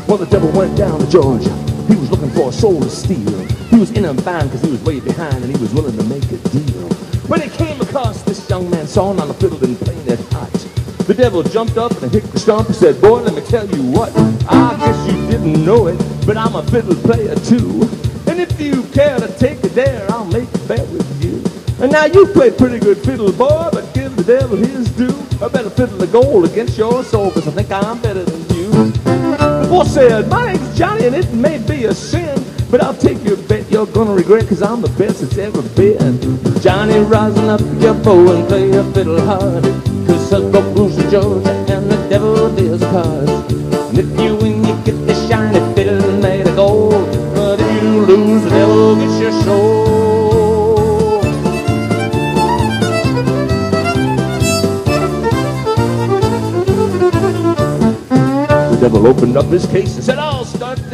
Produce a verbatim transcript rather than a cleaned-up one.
Well, the devil went down to Georgia. He was looking for a soul to steal. He was in a bind because he was way behind and he was willing to make a deal. When he came across this young man sawing on the fiddle and playing it hot, the devil jumped up and hit the stump and said, boy, let me tell you what, I guess you didn't know it, but I'm a fiddle player too. And if you care to take a dare, I'll make a bet with you. And now you play pretty good fiddle, boy, but give the devil his due. I better fiddle the gold against your soul, because I think I'm better than you. The boy said, my name's Johnny, and it may be a sin, but I'll take your bet you're gonna regret, because I'm the best it's ever been. Johnny, rising up your bow and play a fiddle hard, because Suds broke loose in Georgia and the devil deals cards. And if you win, you get the shiny fiddle made of gold, but if you lose, the devil gets your soul. The devil opened up his case and said, I'll start